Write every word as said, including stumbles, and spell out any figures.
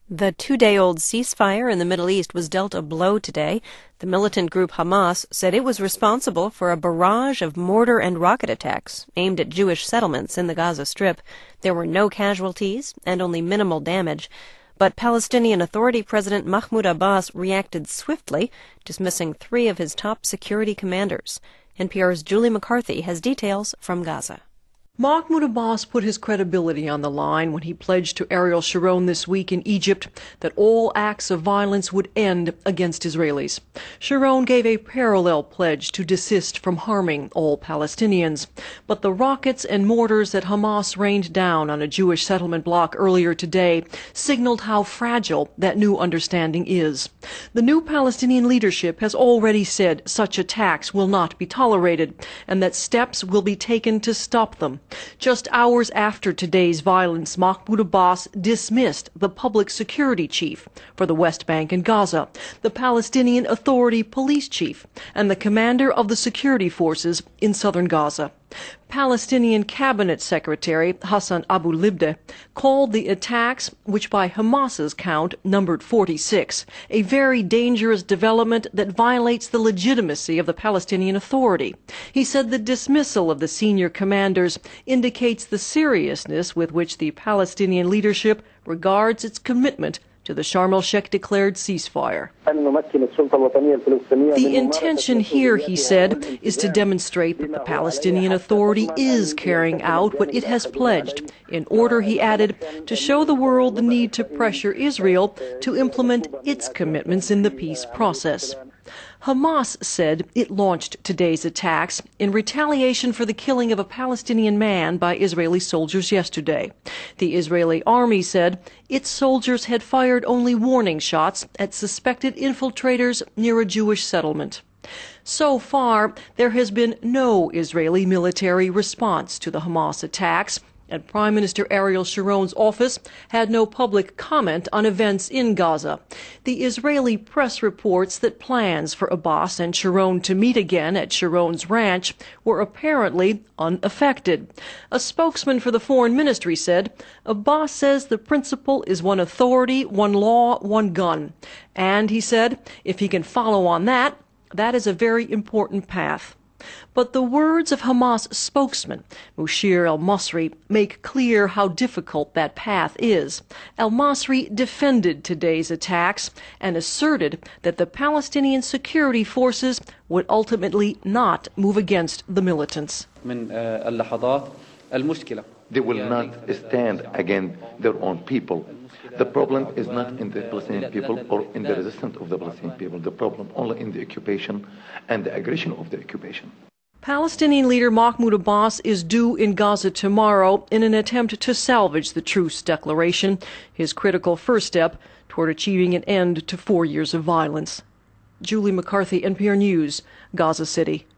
The two-day-old ceasefire in the Middle East was dealt a blow today. The militant group Hamas said it was responsible for a barrage of mortar and rocket attacks aimed at Jewish settlements in the Gaza Strip. There were no casualties and only minimal damage. But Palestinian Authority President Mahmoud Abbas reacted swiftly, dismissing three of his top security commanders. N P R's Julie McCarthy has details from Gaza. Mahmoud Abbas put his credibility on the line when he pledged to Ariel Sharon this week in Egypt that all acts of violence would end against Israelis. Sharon gave a parallel pledge to desist from harming all Palestinians. But the rockets and mortars that Hamas rained down on a Jewish settlement block earlier today signaled how fragile that new understanding is. The new Palestinian leadership has already said such attacks will not be tolerated and that steps will be taken to stop them. Just hours after today's violence, Mahmoud Abbas dismissed the public security chief for the West Bank and Gaza, the Palestinian Authority police chief, and the commander of the security forces in southern Gaza. Palestinian Cabinet Secretary Hassan Abu Libdeh called the attacks, which by Hamas's count numbered forty-six, a very dangerous development that violates the legitimacy of the Palestinian Authority. He said the dismissal of the senior commanders indicates the seriousness with which the Palestinian leadership regards its commitment to the Sharm el-Sheikh declared ceasefire. The intention here, he said, is to demonstrate that the Palestinian Authority is carrying out what it has pledged, in order, he added, to show the world the need to pressure Israel to implement its commitments in the peace process. Hamas said it launched today's attacks in retaliation for the killing of a Palestinian man by Israeli soldiers yesterday. The Israeli army said its soldiers had fired only warning shots at suspected infiltrators near a Jewish settlement. So far, there has been no Israeli military response to the Hamas attacks, and Prime Minister Ariel Sharon's office had no public comment on events in Gaza. The Israeli press reports that plans for Abbas and Sharon to meet again at Sharon's ranch were apparently unaffected. A spokesman for the foreign ministry said, Abbas says the principle is one authority, one law, one gun. And, he said, if he can follow on that, that is a very important path. But the words of Hamas spokesman Mushir al-Masri make clear how difficult that path is. Al-Masri defended today's attacks and asserted that the Palestinian security forces would ultimately not move against the militants. They will not stand against their own people. The problem is not in the Palestinian people or in the resistance of the Palestinian people. The problem only in the occupation and the aggression of the occupation. Palestinian leader Mahmoud Abbas is due in Gaza tomorrow in an attempt to salvage the truce declaration, his critical first step toward achieving an end to four years of violence. Julie McCarthy, N P R News, Gaza City.